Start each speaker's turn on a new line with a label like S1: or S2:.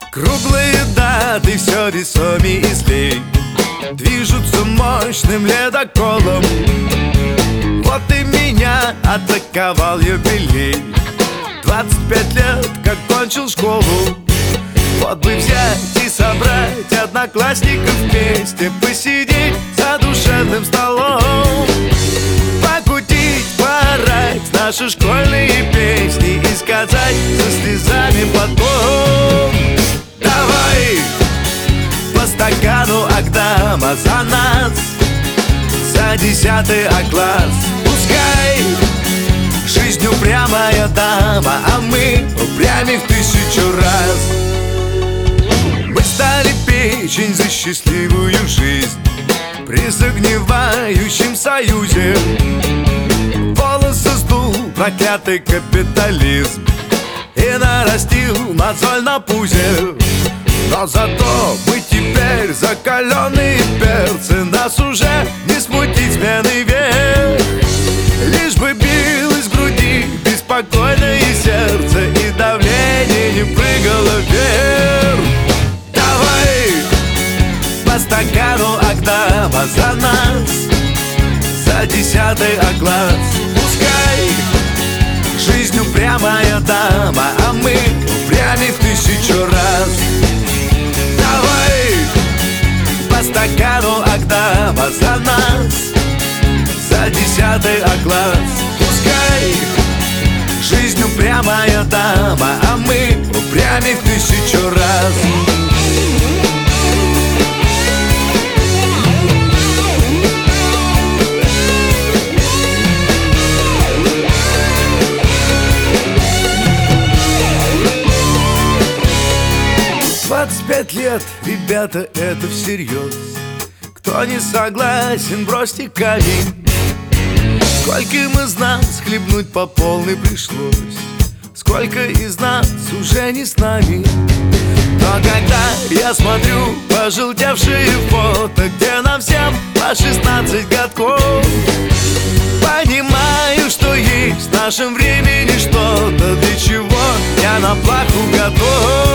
S1: Круглые даты все весомей и злей движутся мощным ледоколом. Вот и меня атаковал юбилей. 25 лет, как кончил школу. Вот бы взять и собрать одноклассников вместе, посидеть за душевным столом, покутить, поорать наши школьные песни и сказать со слезами потом: давай по стакану Агдама за нас, за 10 А-класс. Пускай жизнь упрямая дама, а мы упрямей в 1000 раз. Мы стали печень за счастливую жизнь при загнивающем союзе. Волосы сдул проклятый капитализм и нарастил мозоль на пузе. Но зато мы теперь закаленные перцы, нас уже не смутить смены век. Лишь бы билось в груди беспокойное сердце и давление не прыгало вверх. Давай по стакану Агдама за нас, за 10 А-класс. Пускай жизнь упрямая дама, а мы упрямей в 1000 раз. Давай по стакану Агдама за нас, за 10 А-класс. Пускай жизнь упрямая дама, а мы упрямей в 1000 раз. В 25 лет, ребята, это всерьез. Кто не согласен, бросьте камень. Скольким из нас хлебнуть по полной пришлось, сколько из нас уже не с нами. Но когда я смотрю пожелтевшие фото, где нам всем по 16 годков, понимаю, что есть в нашем времени что-то, для чего я на плаху готов.